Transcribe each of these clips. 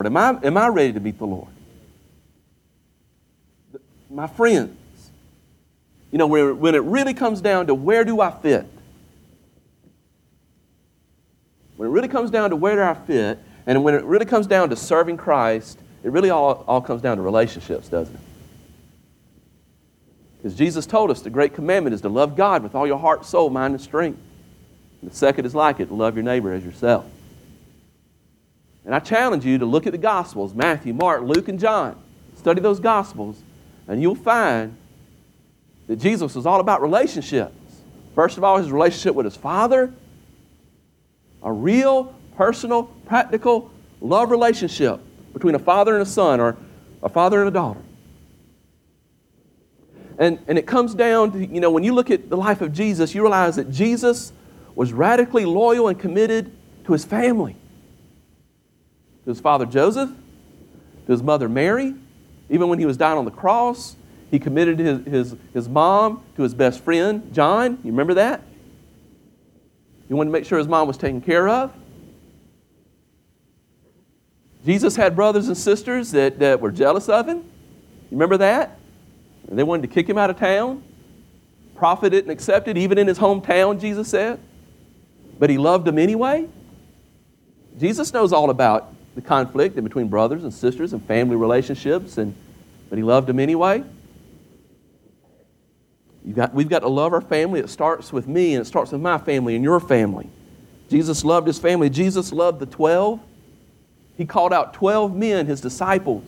Am I ready to meet the Lord? My friends, you know, when it really comes down to where do I fit? When it really comes down to where do I fit, and when it really comes down to serving Christ, it really all comes down to relationships, doesn't it? Because Jesus told us the great commandment is to love God with all your heart, soul, mind, and strength. And the second is like it, to love your neighbor as yourself. And I challenge you to look at the Gospels, Matthew, Mark, Luke, and John. Study those Gospels, and you'll find that Jesus was all about relationships. First of all, his relationship with his Father, a real, personal, practical love relationship between a father and a son, or a father and a daughter. And it comes down to, you know, when you look at the life of Jesus, you realize that Jesus was radically loyal and committed to his family. To his father Joseph, to his mother Mary. Even when he was dying on the cross, he committed his mom to his best friend, John. You remember that? He wanted to make sure his mom was taken care of. Jesus had brothers and sisters that were jealous of him. You remember that? And they wanted to kick him out of town. Prophet didn't accept it, even in his hometown, Jesus said. But he loved them anyway. Jesus knows all about the conflict in between brothers and sisters and family relationships, but he loved them anyway. We've got to love our family. It starts with me, and it starts with my family and your family. Jesus loved his family. Jesus loved the 12. He called out 12 men, his disciples.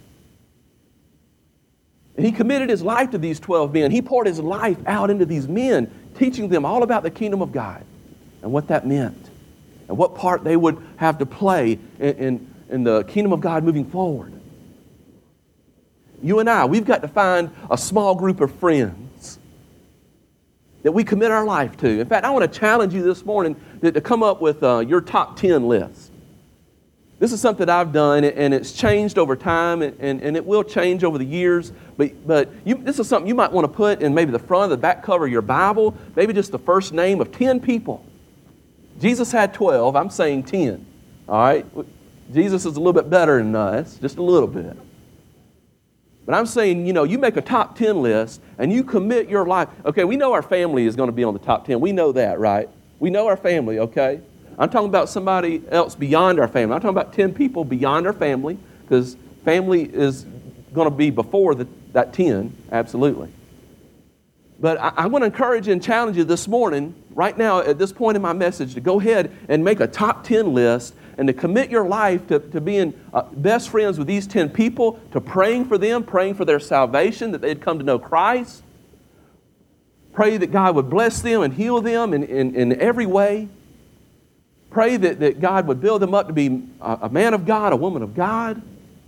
And he committed his life to these 12 men. He poured his life out into these men, teaching them all about the kingdom of God and what that meant and what part they would have to play in the kingdom of God moving forward. You and I, we've got to find a small group of friends that we commit our life to. In fact, I want to challenge you this morning to come up with your top 10 list. This is something I've done, and it's changed over time, and it will change over the years. But this is something you might want to put in maybe the front or the back cover of your Bible, maybe just the first name of 10 people. Jesus had 12. I'm saying 10. All right? Jesus is a little bit better than us, just a little bit. But I'm saying, you know, you make a top 10 list, and you commit your life. Okay, we know our family is going to be on the top 10. We know that, right? We know our family, okay? I'm talking about somebody else beyond our family. I'm talking about 10 people beyond our family, because family is going to be before that 10, absolutely. But I want to encourage and challenge you this morning, right now at this point in my message, to go ahead and make a top 10 list and to commit your life to being best friends with these 10 people, to praying for them, praying for their salvation, that they'd come to know Christ. Pray that God would bless them and heal them in every way. Pray that God would build them up to be a man of God, a woman of God.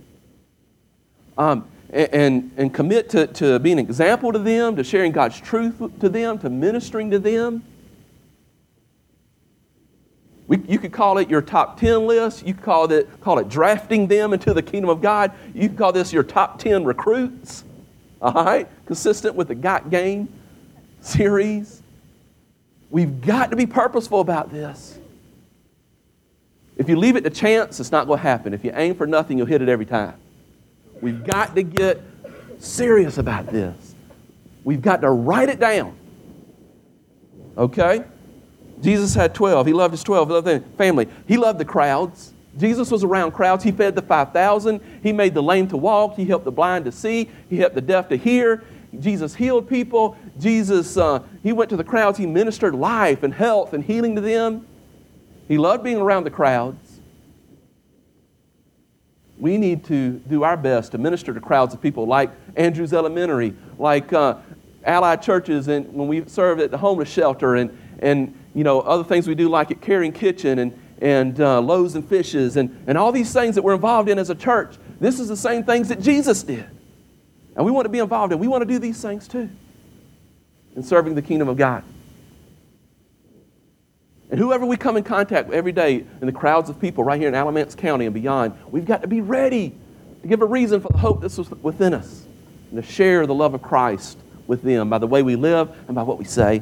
And commit to being an example to them, to sharing God's truth to them, to ministering to them. You could call it your top 10 list. You could call it drafting them into the kingdom of God. You could call this your top 10 recruits. All right? Consistent with the Got Game series. We've got to be purposeful about this. If you leave it to chance, it's not going to happen. If you aim for nothing, you'll hit it every time. We've got to get serious about this. We've got to write it down. Okay? Jesus had 12. He loved his 12. He loved the family. He loved the crowds. Jesus was around crowds. He fed the 5,000. He made the lame to walk. He helped the blind to see. He helped the deaf to hear. Jesus healed people. Jesus, he went to the crowds. He ministered life and health and healing to them. He loved being around the crowds. We need to do our best to minister to crowds of people like Andrews Elementary, like Allied Churches, and when we serve at the homeless shelter, and you know, other things we do like at Caring Kitchen and Loaves and Fishes and all these things that we're involved in as a church. This is the same things that Jesus did. And we want to be involved in. We want to do these things too in serving the kingdom of God. And whoever we come in contact with every day in the crowds of people right here in Alamance County and beyond, we've got to be ready to give a reason for the hope that's within us and to share the love of Christ with them by the way we live and by what we say.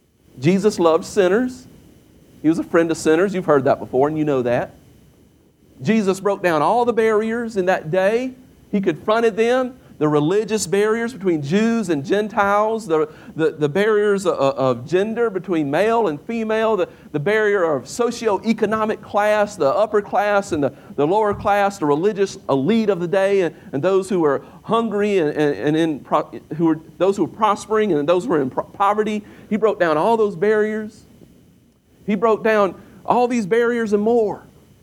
Jesus loved sinners. He was a friend of sinners. You've heard that before, and you know that. Jesus broke down all the barriers in that day. He confronted them, the religious barriers between Jews and Gentiles, the barriers of gender between male and female, the barrier of socioeconomic class, the upper class and the lower class, the religious elite of the day, and those who were hungry and those who were prospering and those who were in poverty. He broke down all those barriers. He broke down all these barriers and more.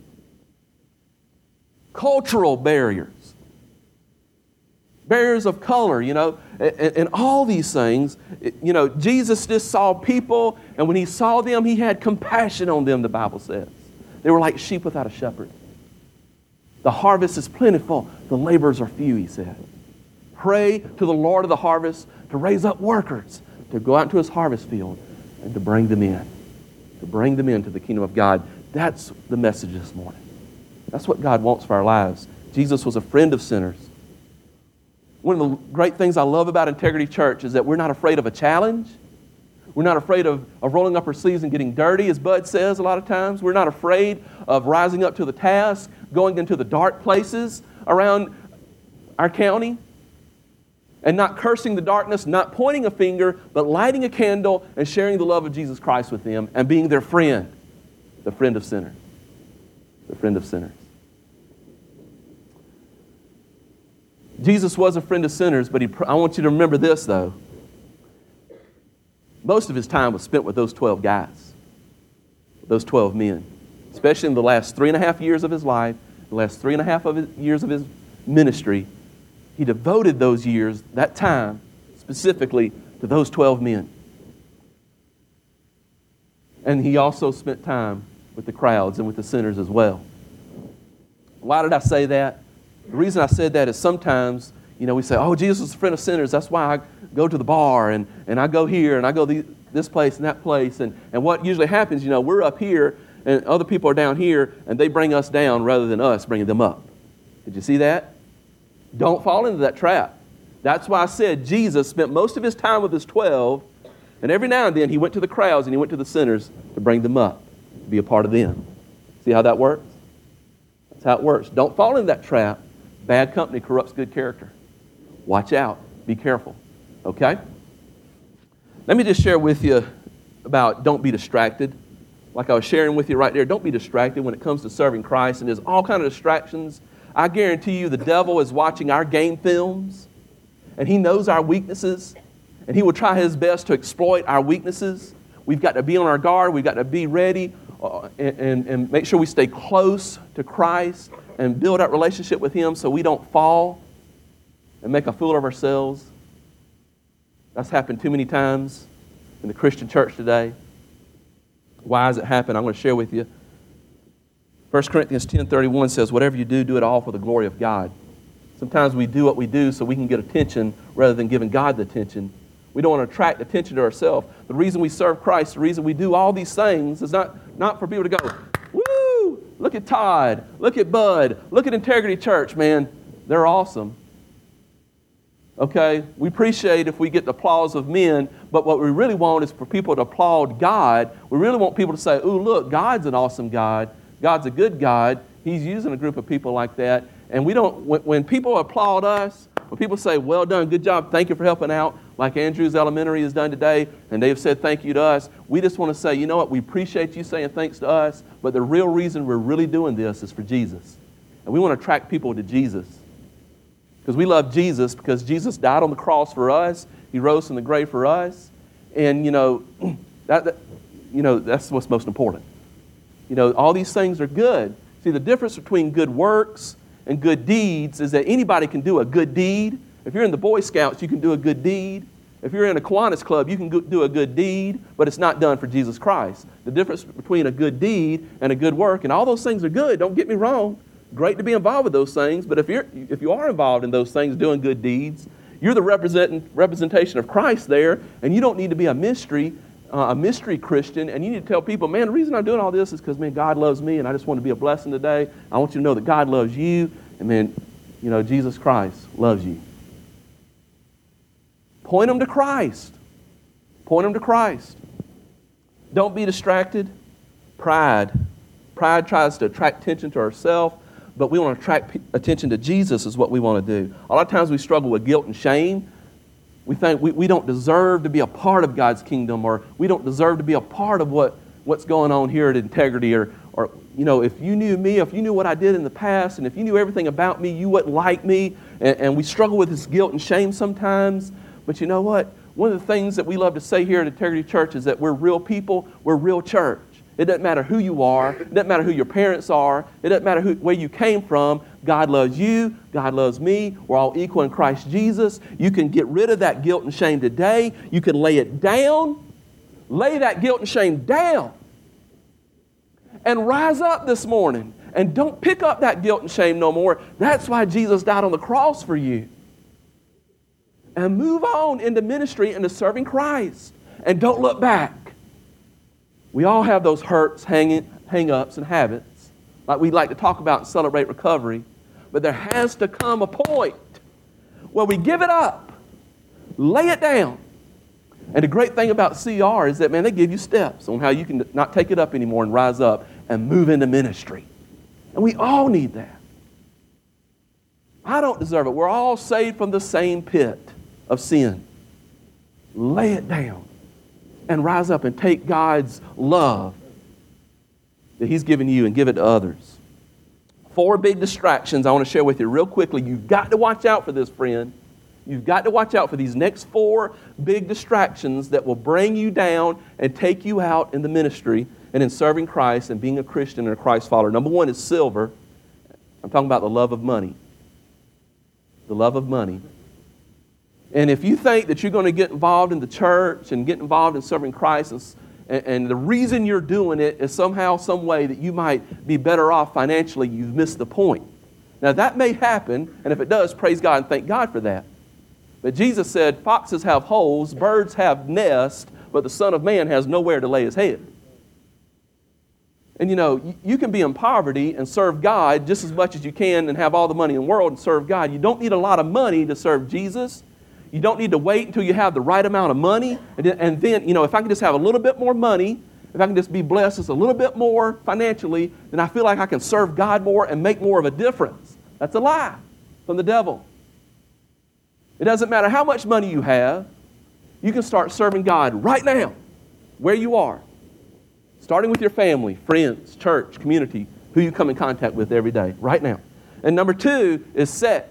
Cultural barriers. Barriers of color, and all these things. Jesus just saw people, and when He saw them, He had compassion on them, the Bible says. They were like sheep without a shepherd. The harvest is plentiful, the laborers are few, He said. Pray to the Lord of the harvest to raise up workers, to go out into His harvest field and to bring them in. To bring them into the kingdom of God. That's the message this morning. That's what God wants for our lives. Jesus was a friend of sinners. One of the great things I love about Integrity Church is that we're not afraid of a challenge. We're not afraid of rolling up our sleeves and getting dirty, as Bud says a lot of times. We're not afraid of rising up to the task, going into the dark places around our county, and not cursing the darkness, not pointing a finger, but lighting a candle and sharing the love of Jesus Christ with them and being their friend, the friend of sinners. The friend of sinners. Jesus was a friend of sinners, but I want you to remember this, though. Most of His time was spent with those 12 guys, those 12 men, especially in the last 3.5 years of His life, the last 3.5 years of His ministry. He devoted those years, that time, specifically to those 12 men. And He also spent time with the crowds and with the sinners as well. Why did I say that? The reason I said that is sometimes, we say, oh, Jesus is a friend of sinners. That's why I go to the bar and I go here and I go this place and that place. And what usually happens, we're up here and other people are down here and they bring us down rather than us bringing them up. Did you see that? Don't fall into that trap. That's why I said Jesus spent most of His time with His 12, and every now and then He went to the crowds and He went to the sinners to bring them up, to be a part of them. See how that works? That's how it works. Don't fall into that trap. Bad company corrupts good character. Watch out. Be careful. Okay? Let me just share with you about don't be distracted. Like I was sharing with you right there, don't be distracted when it comes to serving Christ. And there's all kinds of distractions. I guarantee you the devil is watching our game films, and he knows our weaknesses, and he will try his best to exploit our weaknesses. We've got to be on our guard. We've got to be ready and make sure we stay close to Christ and build that relationship with Him so we don't fall and make a fool of ourselves. That's happened too many times in the Christian church today. Why has it happened? I'm going to share with you. 1 Corinthians 10:31 says, whatever you do, do it all for the glory of God. Sometimes we do what we do so we can get attention rather than giving God the attention. We don't want to attract attention to ourselves. The reason we serve Christ, the reason we do all these things is not for people to go, woo, look at Todd, look at Bud, look at Integrity Church, man. They're awesome. Okay? We appreciate if we get the applause of men, but what we really want is for people to applaud God. We really want people to say, ooh, look, God's an awesome God. God's a good God. He's using a group of people like that. And we don't, when people applaud us, when people say, well done, good job, thank you for helping out, like Andrews Elementary has done today, and they've said thank you to us, we just want to say, you know what, we appreciate you saying thanks to us, but the real reason we're really doing this is for Jesus. And we want to attract people to Jesus. Because we love Jesus, because Jesus died on the cross for us. He rose from the grave for us. And, that's what's most important. All these things are good. See, the difference between good works and good deeds is that anybody can do a good deed. If you're in the Boy Scouts, you can do a good deed. If you're in a Kiwanis Club, you can do a good deed, but it's not done for Jesus Christ. The difference between a good deed and a good work, and all those things are good, don't get me wrong. Great to be involved with those things, but if you are involved in those things, doing good deeds, you're the representation of Christ there, and you don't need to be a mystery Christian, and you need to tell people, man, the reason I'm doing all this is because, man, God loves me, and I just want to be a blessing today. I want you to know that God loves you, and man, Jesus Christ loves you. Point them to Christ. Point them to Christ. Don't be distracted. Pride tries to attract attention to ourselves. but we want to attract attention to Jesus is what we want to do. A lot of times we struggle with guilt and shame. We think we don't deserve to be a part of God's kingdom, or we don't deserve to be a part of what's going on here at Integrity, or if you knew me, if you knew what I did in the past, and if you knew everything about me, you wouldn't like me. And we struggle with this guilt and shame sometimes. But you know what? One of the things that we love to say here at Integrity Church is that we're real people, we're real church. It doesn't matter who you are. It doesn't matter who your parents are. It doesn't matter where you came from. God loves you. God loves me. We're all equal in Christ Jesus. You can get rid of that guilt and shame today. You can lay it down. Lay that guilt and shame down. And rise up this morning. And don't pick up that guilt and shame no more. That's why Jesus died on the cross for you. And move on into ministry and to serving Christ. And don't look back. We all have those hurts, hang-ups, and habits like we like to talk about and celebrate recovery. But there has to come a point where we give it up, lay it down. And the great thing about CR is that, man, they give you steps on how you can not take it up anymore and rise up and move into ministry. And we all need that. I don't deserve it. We're all saved from the same pit of sin. Lay it down and rise up and take God's love that He's given you and give it to others. 4 big distractions I want to share with you real quickly. You've got to watch out for this, friend. You've got to watch out for these next 4 big distractions that will bring you down and take you out in the ministry and in serving Christ and being a Christian and a Christ follower. Number 1 is silver. I'm talking about the love of money. The love of money. And if you think that you're going to get involved in the church and get involved in serving Christ, and the reason you're doing it is somehow, some way that you might be better off financially, you've missed the point. Now that may happen, and if it does, praise God and thank God for that. But Jesus said, foxes have holes, birds have nests, but the Son of Man has nowhere to lay His head. And you can be in poverty and serve God just as much as you can and have all the money in the world and serve God. You don't need a lot of money to serve Jesus. You don't need to wait until you have the right amount of money. And then, if I can just have a little bit more money, if I can just be blessed just a little bit more financially, then I feel like I can serve God more and make more of a difference. That's a lie from the devil. It doesn't matter how much money you have. You can start serving God right now, where you are. Starting with your family, friends, church, community, who you come in contact with every day, right now. And number 2 is sex.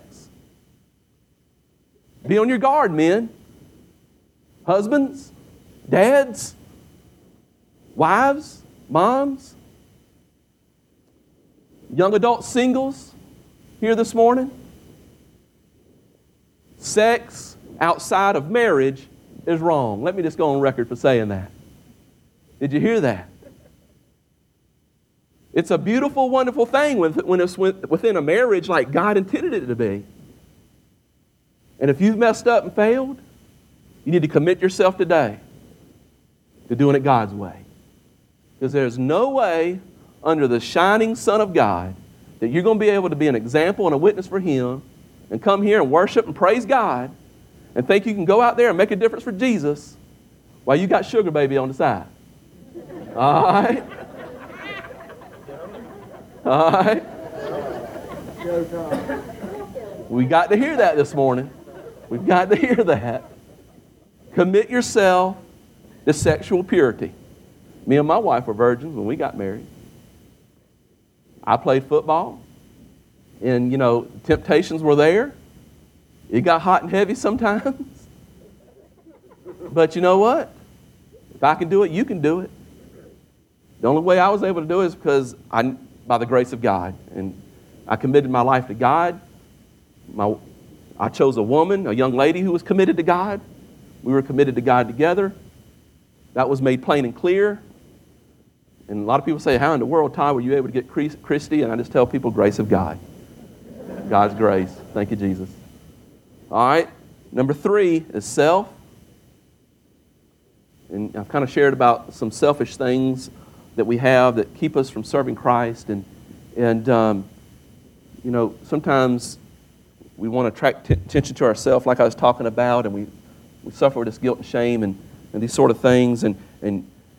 Be on your guard, men. Husbands, dads, wives, moms, young adult singles here this morning. Sex outside of marriage is wrong. Let me just go on record for saying that. Did you hear that? It's a beautiful, wonderful thing when it's within a marriage like God intended it to be. And if you've messed up and failed, you need to commit yourself today to doing it God's way. Because there's no way under the shining Son of God that you're going to be able to be an example and a witness for Him and come here and worship and praise God and think you can go out there and make a difference for Jesus while you got sugar baby on the side. All right? All right? We got to hear that this morning. We've got to hear that. Commit yourself to sexual purity. Me and my wife were virgins when we got married. I played football. And, temptations were there. It got hot and heavy sometimes. But you know what? If I can do it, you can do it. The only way I was able to do it is because by the grace of God. And I committed my life to God. I chose a woman, a young lady who was committed to God. We were committed to God together. That was made plain and clear. And a lot of people say, how in the world, Ty, were you able to get Christy? And I just tell people, grace of God. God's grace. Thank you, Jesus. All right. Number 3 is self. And I've kind of shared about some selfish things that we have that keep us from serving Christ. And sometimes we want to attract attention to ourselves like I was talking about, and we suffer with this guilt and shame and these sort of things. And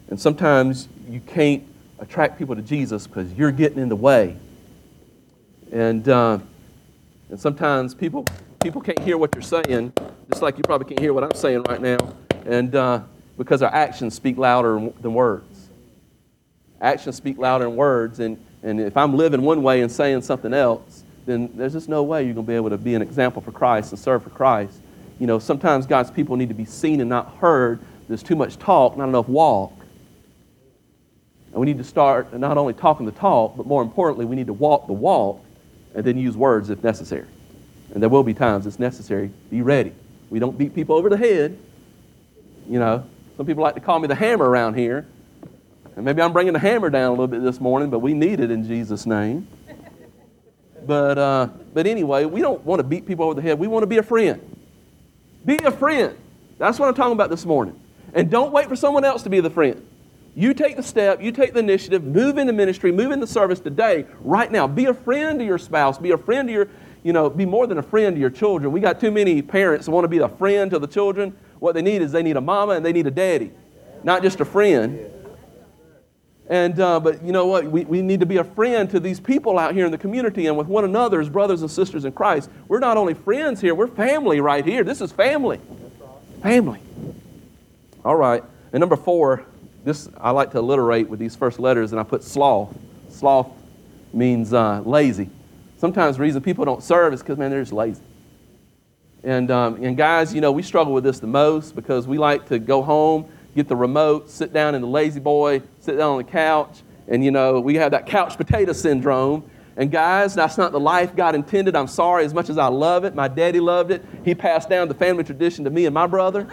sometimes you can't attract people to Jesus because you're getting in the way. And sometimes people can't hear what you're saying, just like you probably can't hear what I'm saying right now, and because our actions speak louder than words. Actions speak louder than words, and if I'm living one way and saying something else, then there's just no way you're going to be able to be an example for Christ and serve for Christ. You know, sometimes God's people need to be seen and not heard. There's too much talk, not enough walk. And we need to start not only talking the talk, but more importantly, we need to walk the walk and then use words if necessary. And there will be times it's necessary. Be ready. We don't beat people over the head. You know, some people like to call me the hammer around here. And maybe I'm bringing the hammer down a little bit this morning, but we need it in Jesus' name. But anyway, we don't want to beat people over the head. We want to be a friend. Be a friend. That's what I'm talking about this morning. And don't wait for someone else to be the friend. You take the step, you take the initiative, move into ministry, move into service today, right now. Be a friend to your spouse. Be a friend to your, be more than a friend to your children. We got too many parents that want to be a friend to the children. What they need is they need a mama and they need a daddy, not just a friend. And but you know what? We need to be a friend to these people out here in the community and with one another as brothers and sisters in Christ. We're not only friends here, we're family right here. This is family. Family. All right. And number 4, this I like to alliterate with these first letters, and I put sloth. Sloth means lazy. Sometimes the reason people don't serve is because, man, they're just lazy. And guys, we struggle with this the most because we like to go home, get the remote, sit down in the lazy boy, sit down on the couch, and, we have that couch potato syndrome. And guys, that's not the life God intended. I'm sorry, as much as I love it, my daddy loved it. He passed down the family tradition to me and my brother.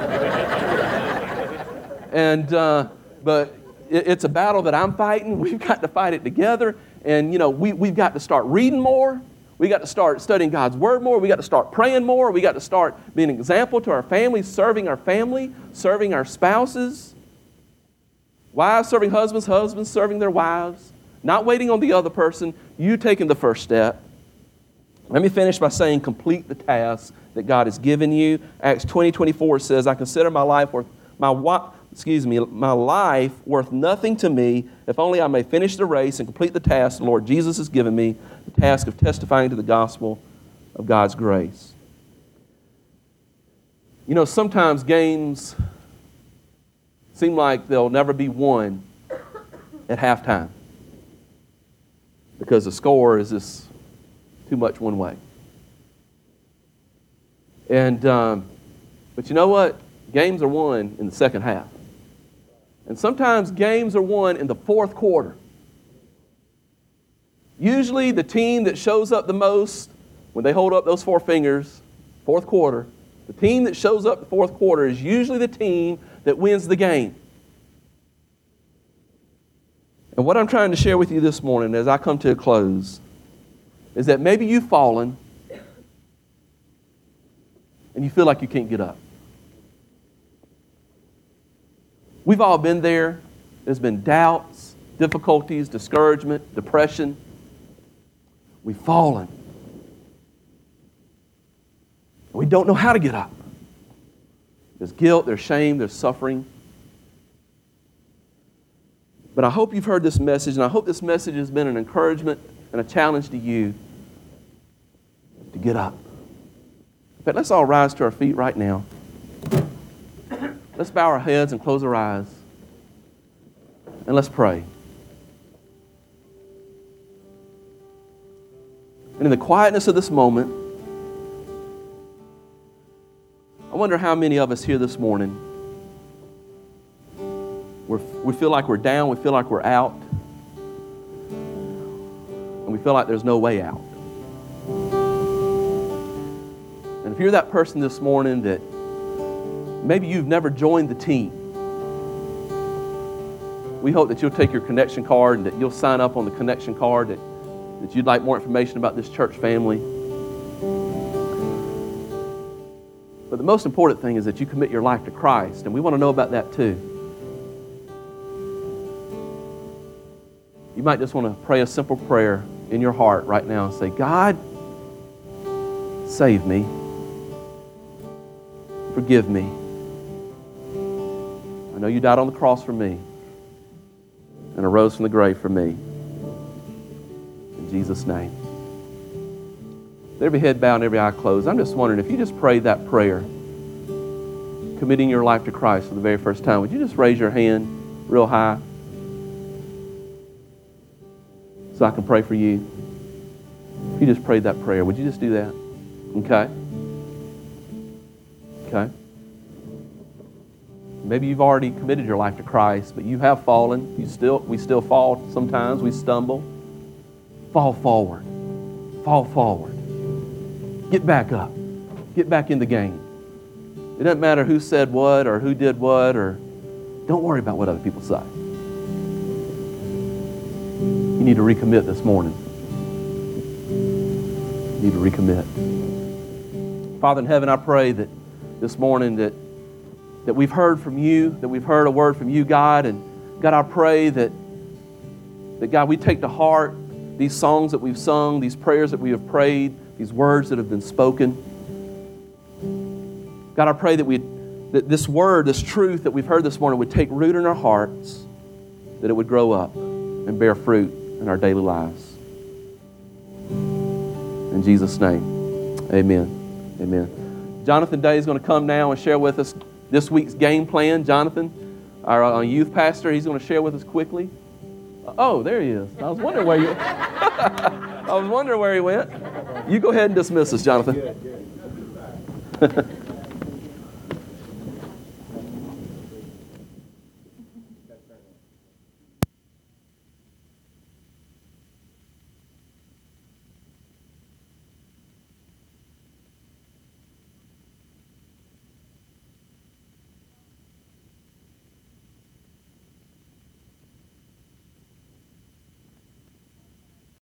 But it's a battle that I'm fighting. We've got to fight it together. And, we've got to start reading more. We got to start studying God's Word more. We got to start praying more. We got to start being an example to our families, serving our family, serving our spouses. Wives serving husbands, husbands serving their wives. Not waiting on the other person, you taking the first step. Let me finish by saying complete the task that God has given you. Acts 20:24 says, I consider my life worth nothing to me, if only I may finish the race and complete the task the Lord Jesus has given me, the task of testifying to the gospel of God's grace. Sometimes games seem like they'll never be won at halftime because the score is just too much one way. But you know what? Games are won in the second half. And sometimes games are won in the fourth quarter. Usually the team that shows up the most when they hold up those 4 fingers, fourth quarter, the team that shows up the fourth quarter is usually the team that wins the game. And what I'm trying to share with you this morning as I come to a close is that maybe you've fallen and you feel like you can't get up. We've all been there. There's been doubts, difficulties, discouragement, depression. We've fallen. We don't know how to get up. There's guilt, there's shame, there's suffering. But I hope you've heard this message, and I hope this message has been an encouragement and a challenge to you to get up. But let's all rise to our feet right now. Let's bow our heads and close our eyes. And let's pray. And in the quietness of this moment, I wonder how many of us here this morning, we feel like we're down, we feel like we're out, and we feel like there's no way out. And if you're that person this morning that maybe you've never joined the team, we hope that you'll take your connection card and that you'll sign up on the connection card that you'd like more information about this church family. But the most important thing is that you commit your life to Christ, and we want to know about that too. You might just want to pray a simple prayer in your heart right now and say, God, save me. Forgive me. I know you died on the cross for me and arose from the grave for me. In Jesus' name. every head bowed and every eye closed, I'm just wondering if you just prayed that prayer, committing your life to Christ for the very first time, would you just raise your hand real high so I can pray for you? If you just prayed that prayer, would you just do that? Okay. Okay. Maybe you've already committed your life to Christ, but you have fallen. We still fall sometimes. We stumble. Fall forward. Fall forward. Get back up. Get back in the game. It doesn't matter who said what or who did what, or don't worry about what other people say. You need to recommit this morning. You need to recommit. Father in heaven, I pray that this morning that we've heard from you, that we've heard a word from you, God. And God, I pray that God, we take to heart these songs that we've sung, these prayers that we have prayed, these words that have been spoken. God, I pray that this word, this truth that we've heard this morning would take root in our hearts, that it would grow up and bear fruit in our daily lives. In Jesus' name, amen. Amen. Jonathan Day is going to come now and share with us this week's game plan. Jonathan, our youth pastor, he's going to share with us quickly. Oh, there he is. I was wondering where I was wondering where he went. You go ahead and dismiss us, Jonathan.